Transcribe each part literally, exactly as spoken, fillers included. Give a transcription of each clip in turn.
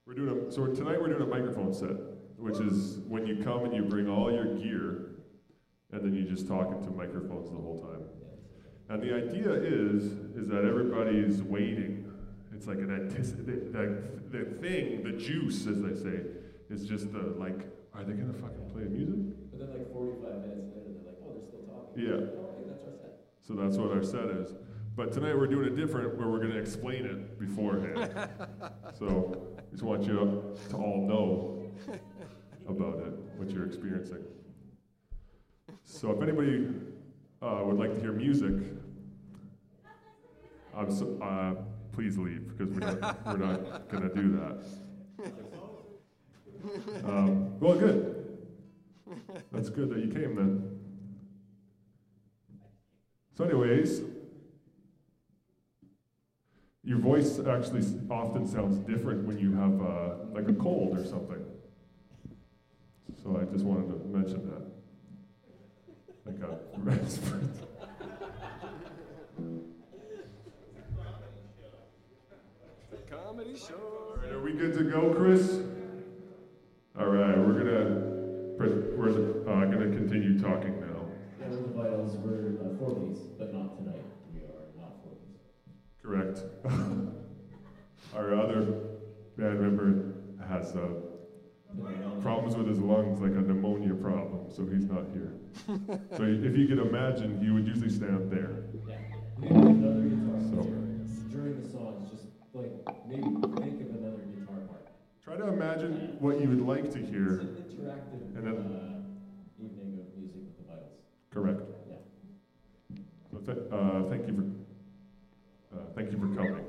We're doing a, so tonight we're doing a microphone set, which is when you come and you bring all your gear, and then you just talk into microphones the whole time. And the idea is, is that everybody's waiting. It's like an anticip- the, the thing, the juice, as they say, is just the, like, are they gonna fucking play music? But then like forty-five minutes later, they're like, oh, they're still talking. Yeah. Oh, okay, that's our set. So that's what our set is. But tonight we're doing it different, where we're gonna explain it beforehand. So I just want you to all know about it, what you're experiencing. So if anybody uh, would like to hear music, I'm so, uh, please leave, because we're not, we're not going to do that. Um, well, good. That's good that you came then. So anyways, your voice actually often sounds different when you have uh, like a cold or something. So I just wanted to mention that. Like a respiratory. Comedy show. All right, are we good to go, Chris? All right, we're gonna we're uh, gonna continue talking now. Yeah, we're the Vitals. We're uh, forties, but not tonight. We are not forties. Correct. Our other band member has uh, problems with his lungs, like a pneumonia problem, so he's not here. So if you could imagine, he would usually stand there. Yeah. Maybe another guitar So. part during the songs. Just like maybe think of another guitar part. Try to imagine what you would like to It's hear. an interactive And then- uh, evening of music with the Vitals. Correct. Yeah. So th- uh, thank you for uh, thank you for coming.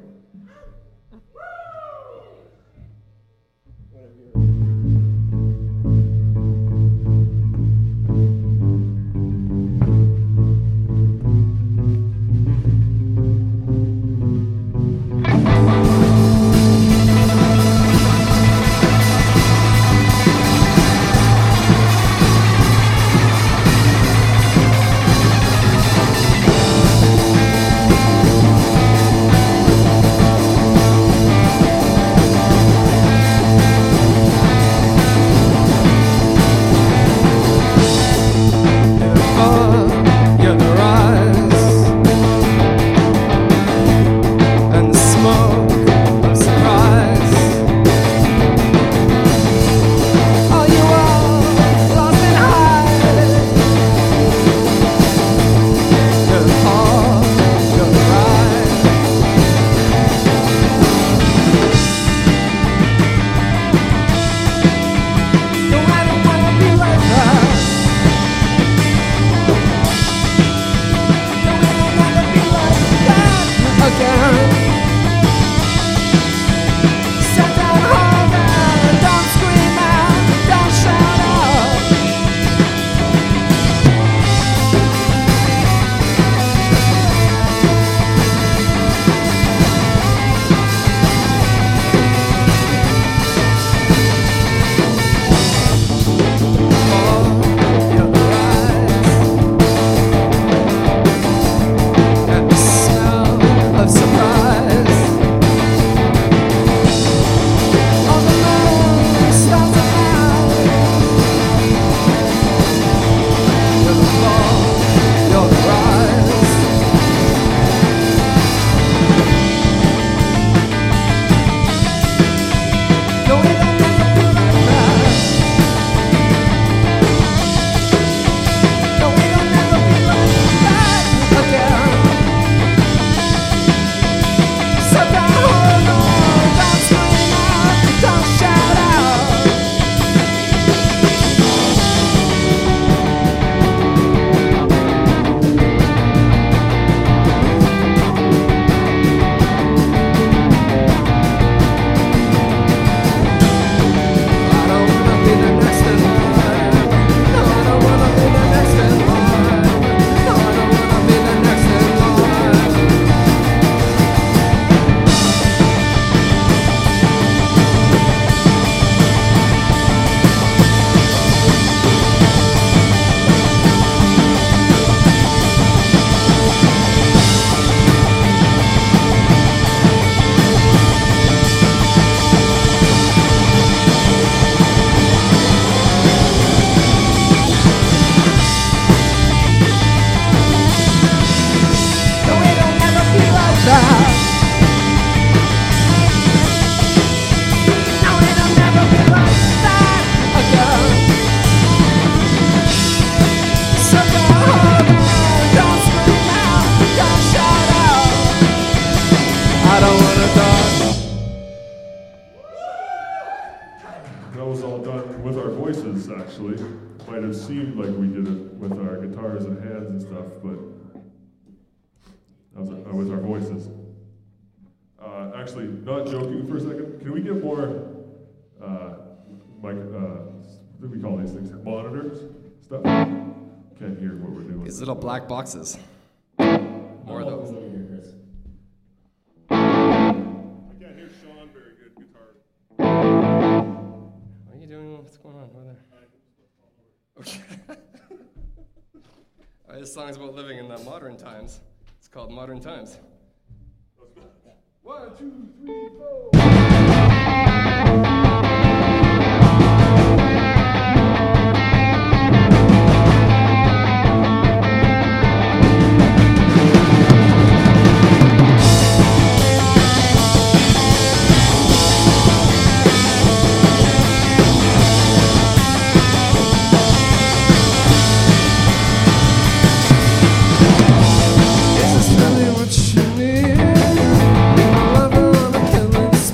Thank all done with our voices, actually. Might have seemed like we did it with our guitars and hands and stuff, but that was, uh, with our voices. Uh, actually, not joking for a second, can we get more, uh, mic, uh, what do we call these things? Monitors? Stuff? Can't hear what we're doing. These little black boxes. More of those. Over here, Chris. I can't hear Sean very good guitar. What are you doing? What's going on over there? Okay. uh, this song is about living in the modern times. It's called Modern Times. One, two, three, four. Is this really what you need? Love on a killing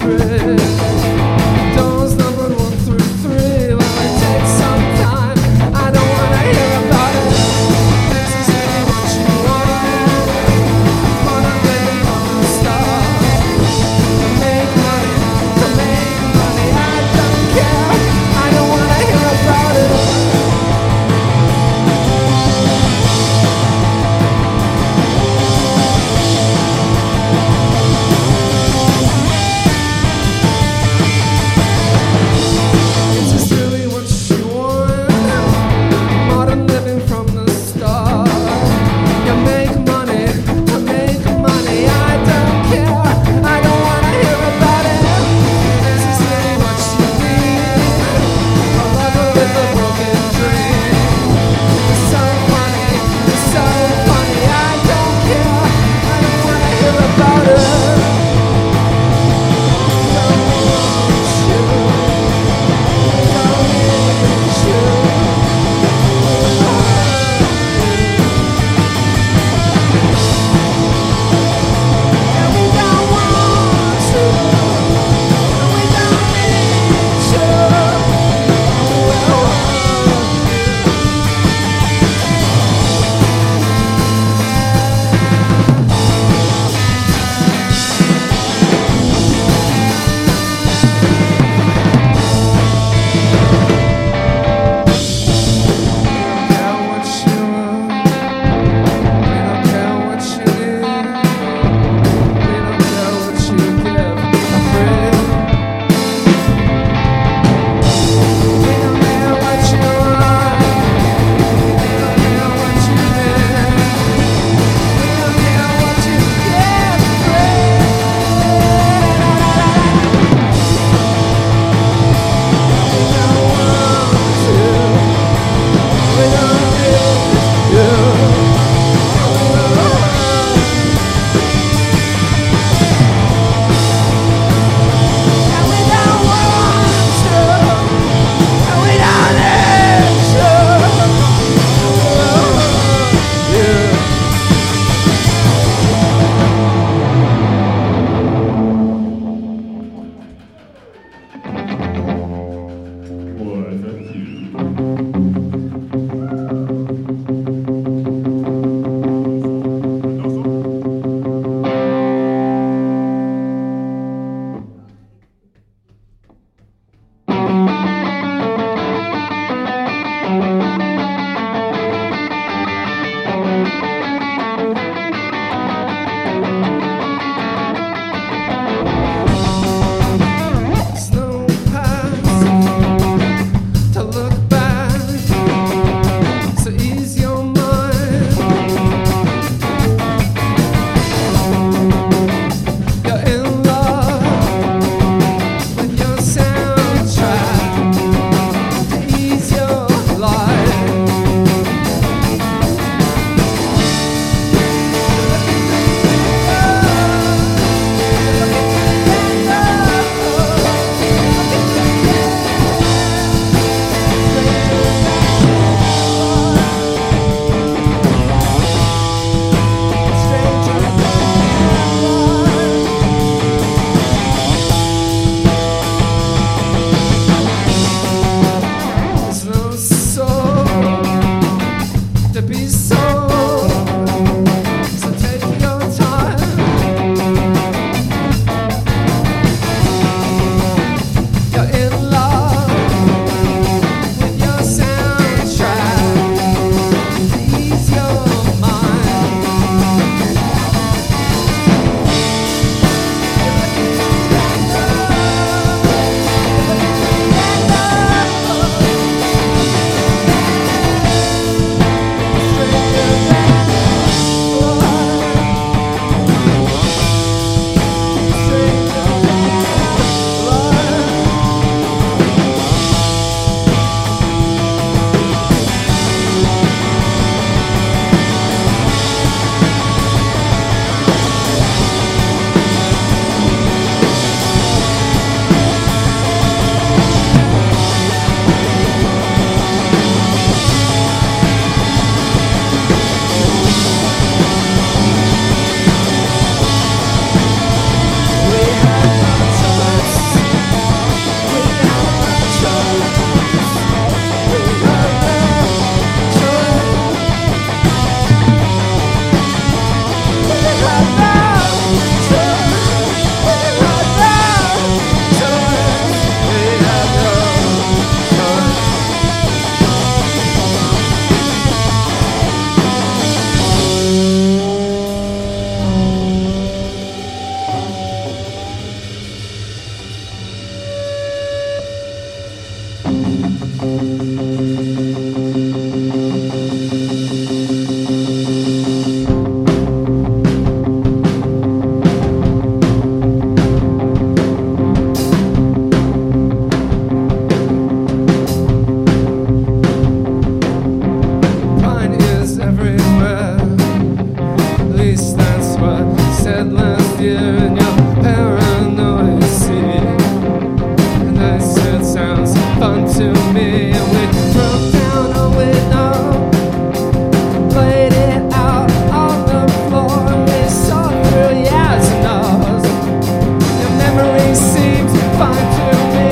fine to me.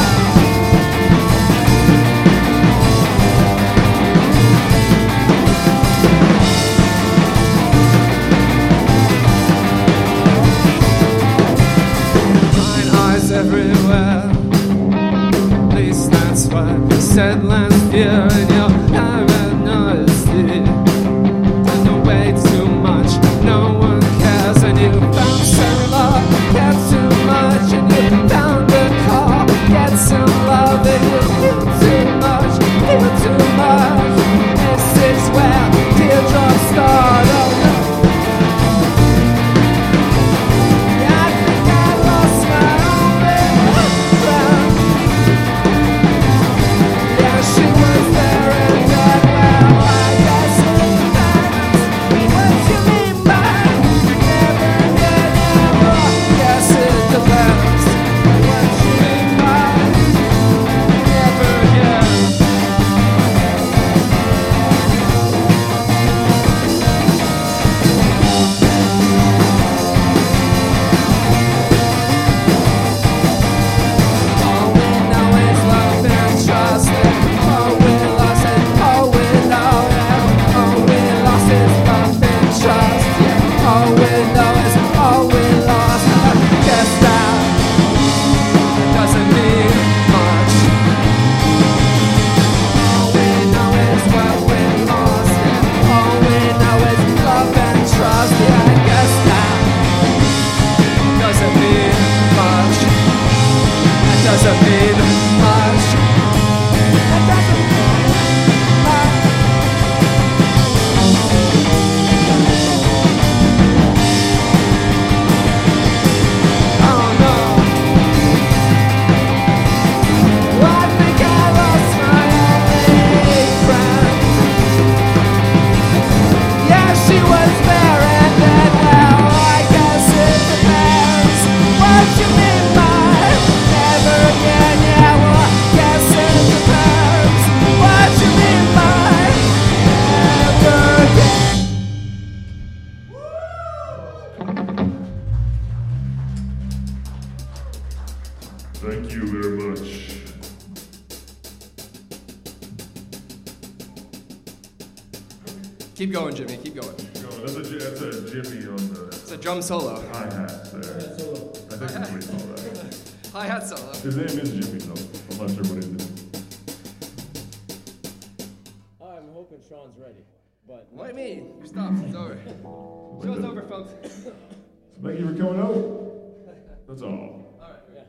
Fine eyes everywhere. At least that's what I said last year, and you'll never notice it. I know way too much, no one cares, and you found some love, get too much, and you found a car, get some love, and you feel too much, feel too much. This is where teardrops start. Oh no. Yeah, I think I lost my only friend. Yeah, she was there and that well. I guess it depends what you mean by never, never, never. Guess it depends what you mean by never, yeah. All we know is love and trust, and all we lost is all we know, yeah. All we lost is love and trust, yeah. All we know is all we lost. I guess that doesn't mean much. All we know is what we lost, and all we know is love and trust, yeah. I guess that doesn't mean much. That doesn't mean much. That doesn't mean much. Oh no. I think I lost my only friend. Yeah, she was there and then now I guess it depends what you mean by never again. Yeah, well, I guess it depends what you mean by never again. Thank you very much. Keep going, Jimmy. Keep going. No, that's a, J- that's a Jimmy on the It's a drum solo. hi-hat there. I think that's what we call that. Hi-hat solo. His name is Jimmy, though. I'm not sure what his name is. I'm hoping Sean's ready, but What do you mean? You stopped. It's over. Show's over, folks. Thank you for coming out. That's all. All right. yeah.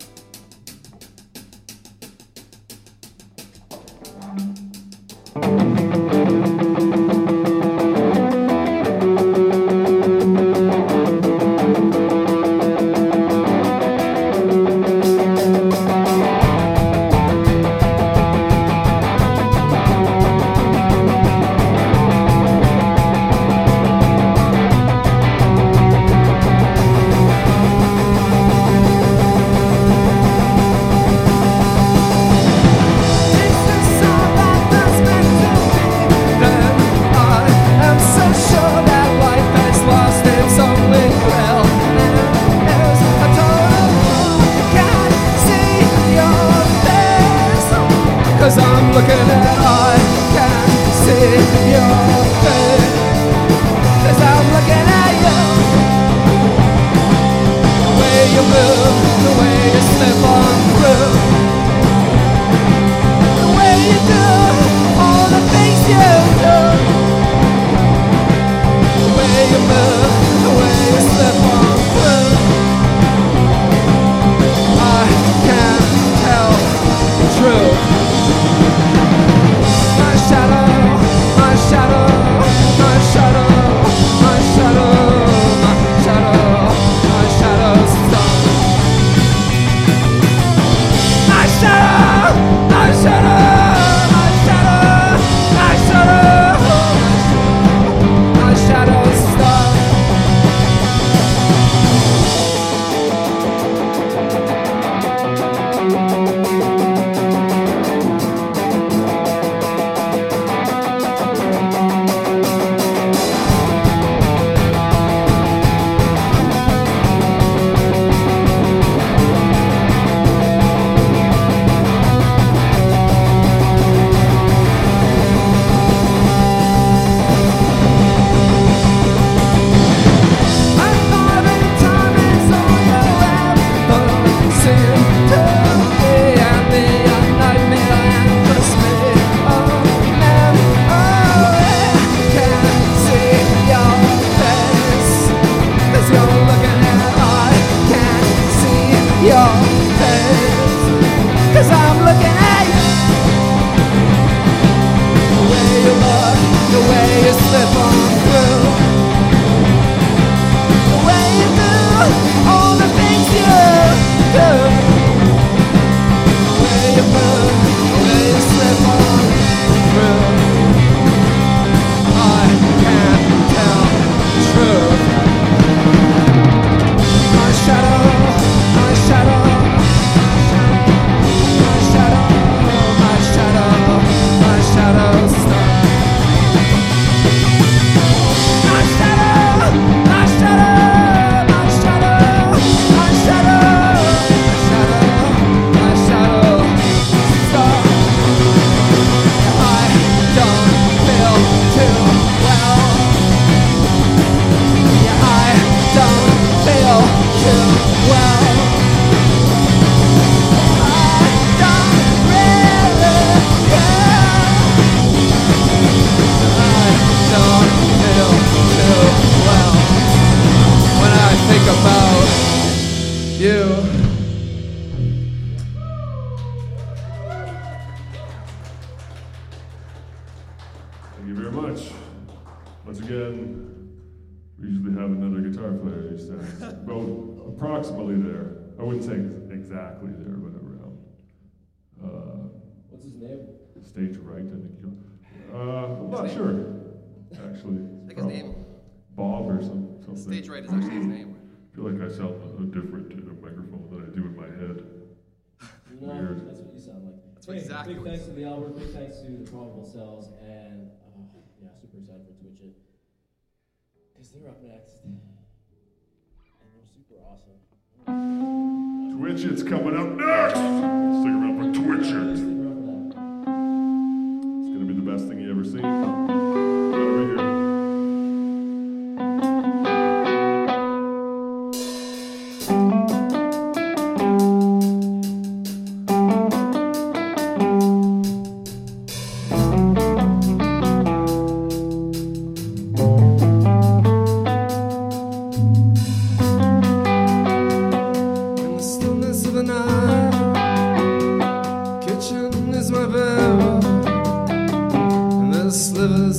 Cause I'm looking at, I can see your face. Cause I'm looking at you. The way you move, the way you slip on through, the way you do all the things you do. The way you move, the way you slip on through. I can tell the truth. your face. Cause I'm looking at you. The way you look, the way you slip on through, the way you do all the things you do, the way you move, the way you slip on through. I can't tell the truth. My shadow, my shadow, my shadow, my shadow, my shadow stop. My shadow, my shadow, my shadow, my shadow, my shadow, my shadow stop. I don't feel too well. Yeah, I don't feel too well. I don't really care. I don't feel too well when I think about you. Thank you very much. Once again, we usually have another guitar player who stands, well, approximately there. I wouldn't say exactly there, but around. Uh, What's his name? stage right, I think. you- Uh, I'm not sure, actually. I think his name, Bob or some, something. stage right is actually his name. I feel like I sound uh, different in a microphone than I do in my head. No, Weird. that's what you sound like. That's Hey, exactly Big what thanks you to the Albert, big thanks to the Probable Cells, and uh, yeah, super excited for Twitch It. Because they're up next. And they're super awesome. Twitch It's coming up next! Stick around for Twitch It. Stick around for that. It's gonna be the best thing you ever seen. Right over here. In the stillness of the night, kitchen is my bed, and there's slivers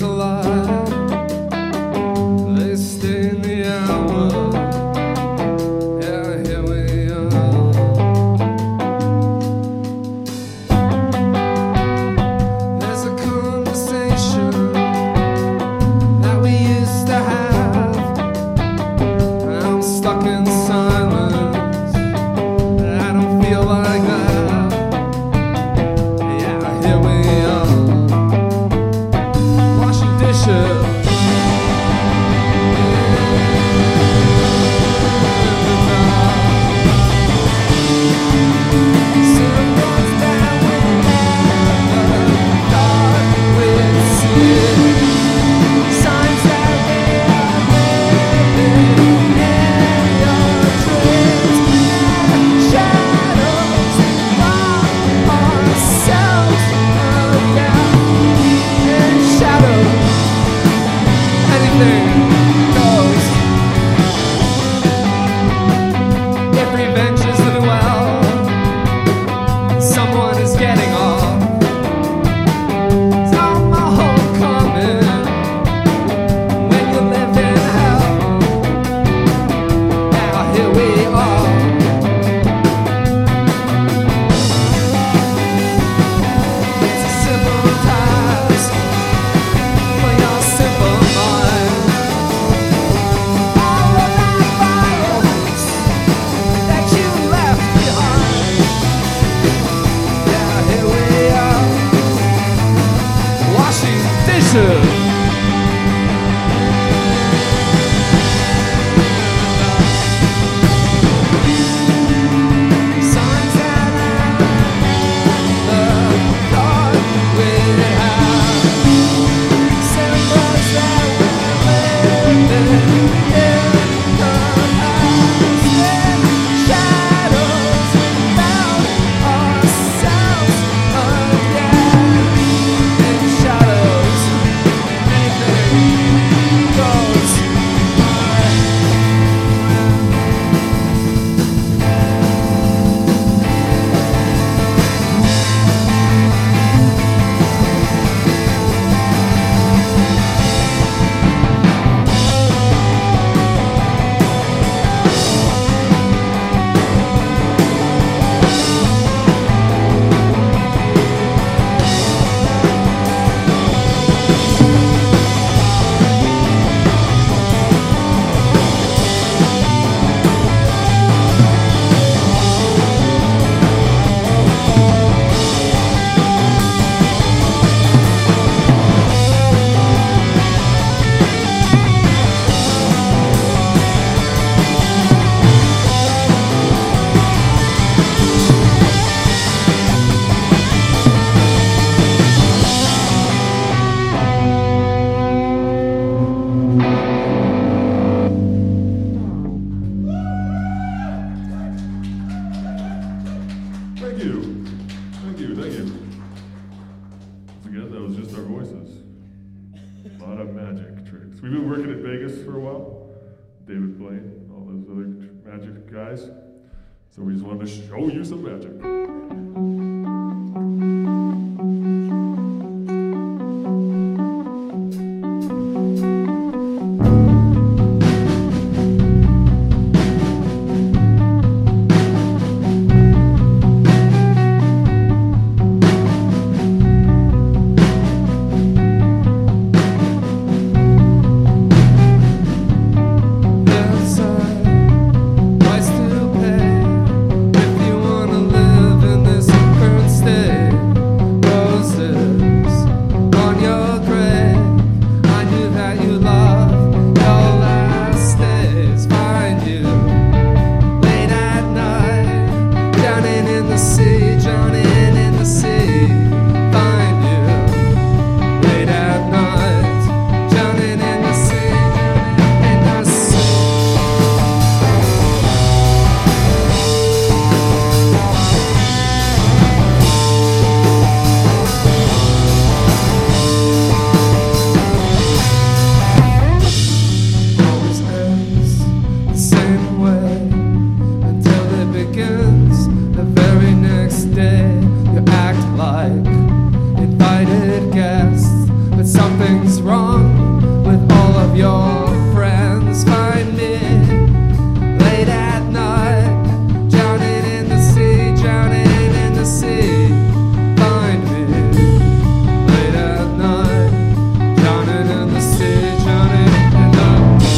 Vegas for a while. David Blaine, all those other magic guys. So we just wanted to show you some magic. There's a price to pay if you wanna live in this current state. Roses on your grave. I knew that you loved your last days. Find you late at night, drowning in the sea, drowning in the sea. Find you late at night, drowning in the sea, in the sea. Always ends the same way until it begins the very next day. You act like invited guests, but something's wrong with all of your friends. Find me late at night, drowning in the sea, drowning in the sea. Find me late at night, drowning in the sea, drowning in the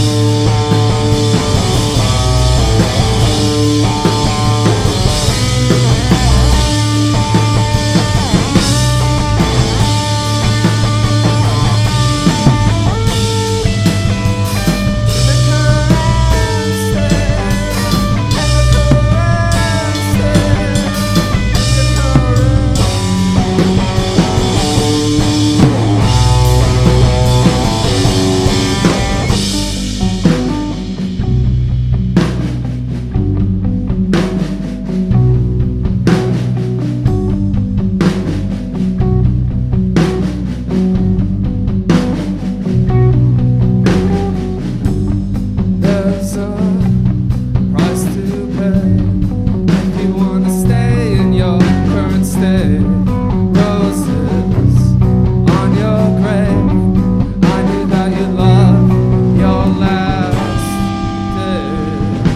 There's a price to pay if you wanna stay in your current state. Roses on your grave. I knew that you loved your last day.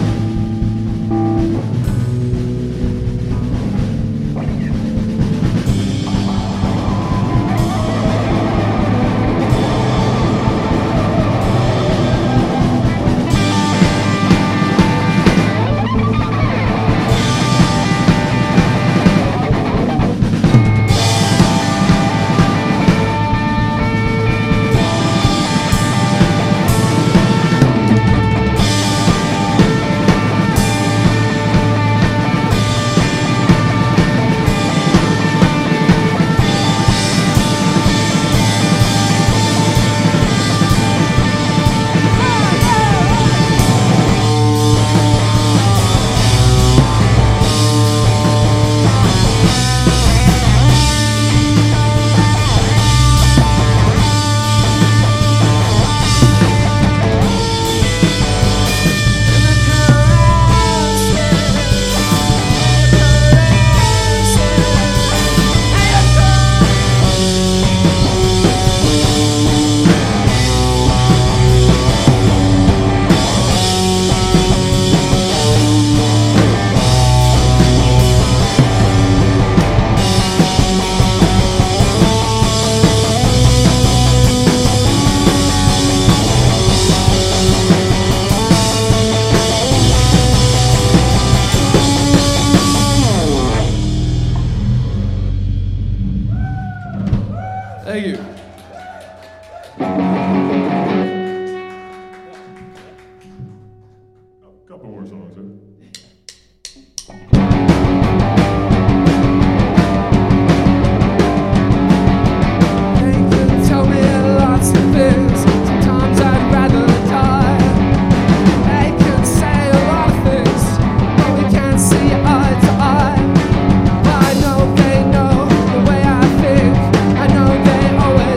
Thank you. A couple more songs, huh? They can tell me lots of things. Sometimes I'd rather die. They can say a lot of things, but we can't see eye to eye. I know they know the way I think. I know they always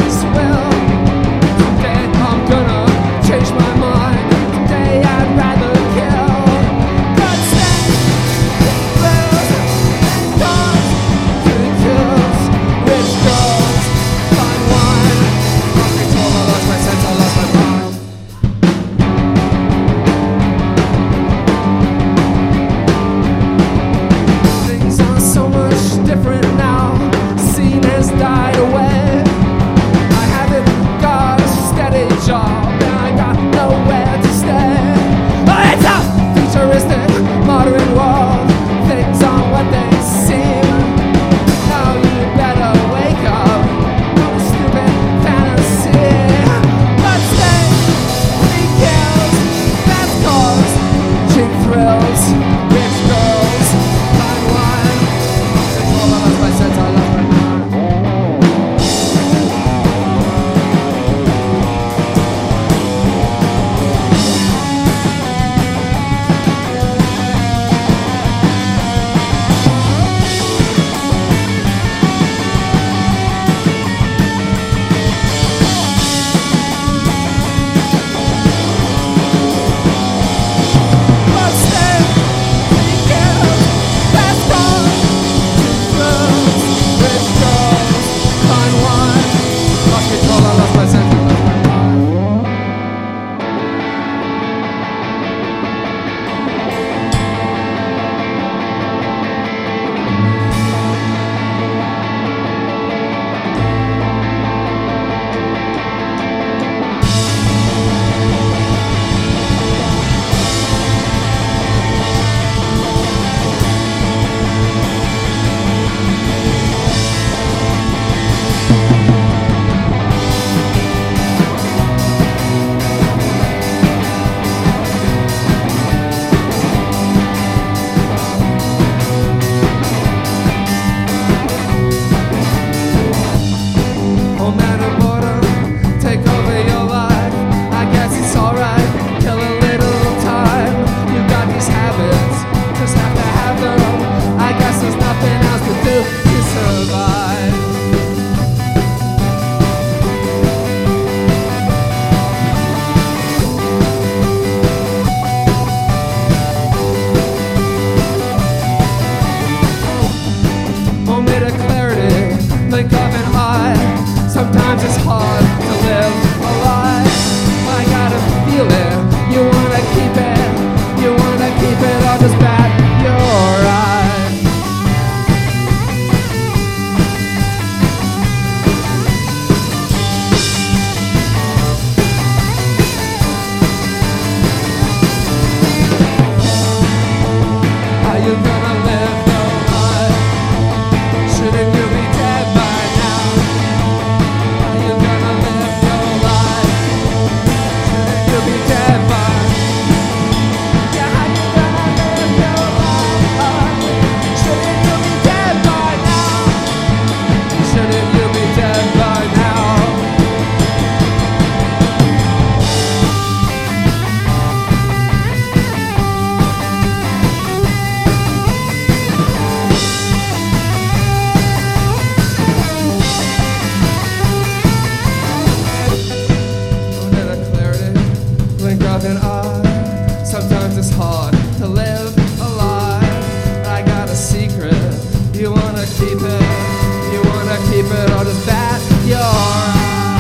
secret. You wanna keep it, you wanna keep it all just backyard.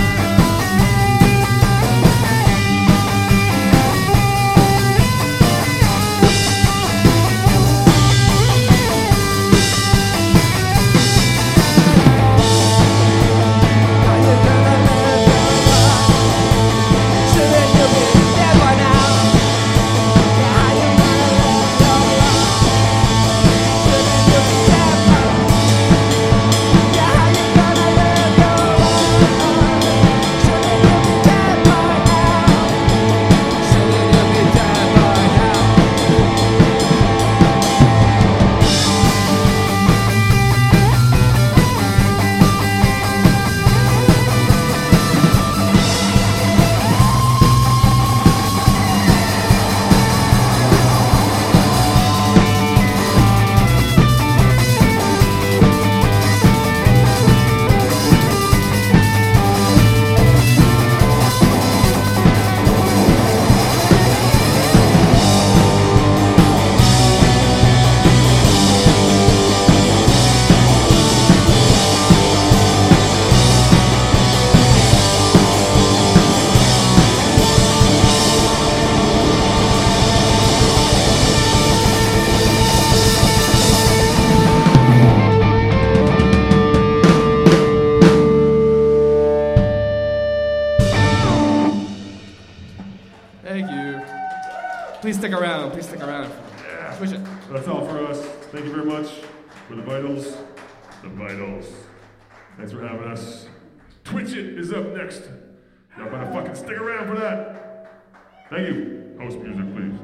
Thank you. Please stick around. Please stick around. Yeah. Push it. That's all for us. Thank you very much. We're the Vitals. The Vitals. Thanks for having us. Twitch It is up next. Y'all better fucking stick around for that. Thank you. Host music, please.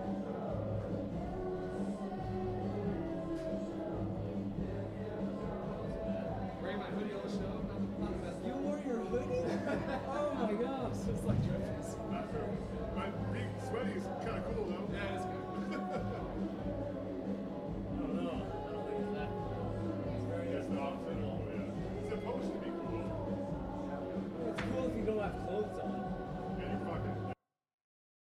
You wore your hoodie? Oh my gosh. It's like My pink sweaty is kind of cool, though. Yeah,